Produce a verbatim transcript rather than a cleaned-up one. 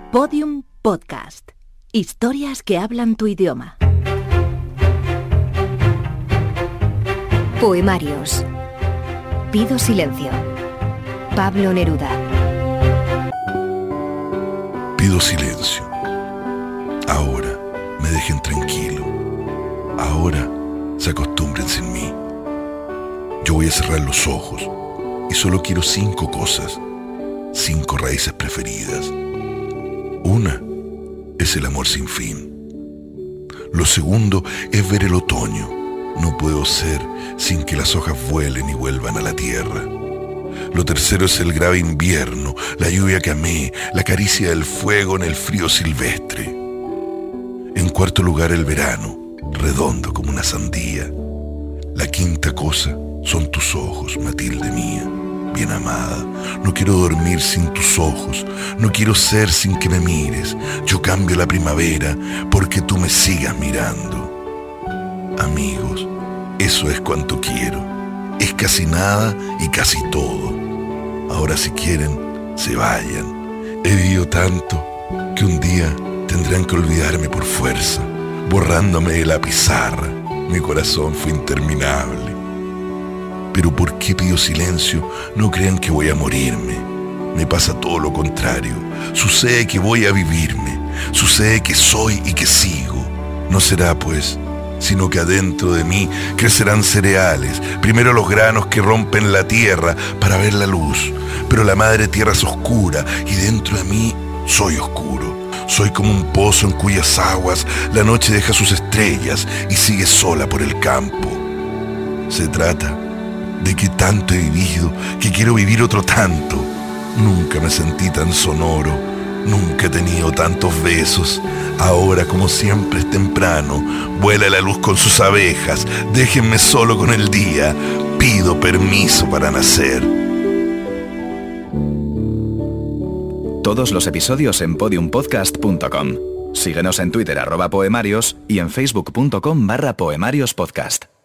Podium Podcast. Historias que hablan tu idioma. Poemarios. Pido silencio. Pablo Neruda. Pido silencio. Ahora me dejen tranquilo. Ahora se acostumbren sin mí. Yo voy a cerrar los ojos y solo quiero cinco cosas, cinco raíces preferidas. Una es el amor sin fin. Lo segundo es ver el otoño. No puedo ser sin que las hojas vuelen y vuelvan a la tierra. Lo tercero es el grave invierno, la lluvia que amé, la caricia del fuego en el frío silvestre. En cuarto lugar, el verano, redondo como una sandía. La quinta cosa son tus ojos, Matilde mía, bien amada. No quiero dormir sin tus ojos, no quiero ser sin que me mires. Yo cambio la primavera porque tú me sigas mirando. Amigos, eso es cuanto quiero. Es casi nada y casi todo. Ahora si quieren, se vayan. He vivido tanto que un día tendrán que olvidarme por fuerza, borrándome de la pizarra. Mi corazón fue interminable. Pero ¿por qué pido silencio? No crean que voy a morirme. Me pasa todo lo contrario. Sucede que voy a vivirme. Sucede que soy y que sigo. No será, pues, sino que adentro de mí crecerán cereales. Primero los granos que rompen la tierra para ver la luz. Pero la madre tierra es oscura y dentro de mí soy oscuro. Soy como un pozo en cuyas aguas la noche deja sus estrellas y sigue sola por el campo. Se trata de que tanto he vivido que quiero vivir otro tanto. Nunca me sentí tan sonoro, nunca he tenido tantos besos. Ahora, como siempre es temprano, vuela la luz con sus abejas. Déjenme solo con el día, pido permiso para nacer. Todos los episodios en podium podcast punto com. Síguenos en Twitter arroba poemarios y en facebook punto com barra poemariospodcast.